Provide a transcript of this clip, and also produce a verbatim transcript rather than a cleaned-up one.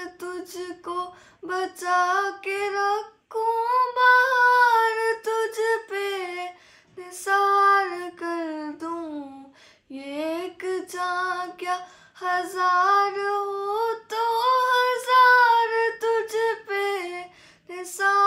तुझको बचा के रखूं बाहर, तुझ पे निसार कर दूं। ये एक जान क्या हजार हो तो हजार, तुझ पे निसार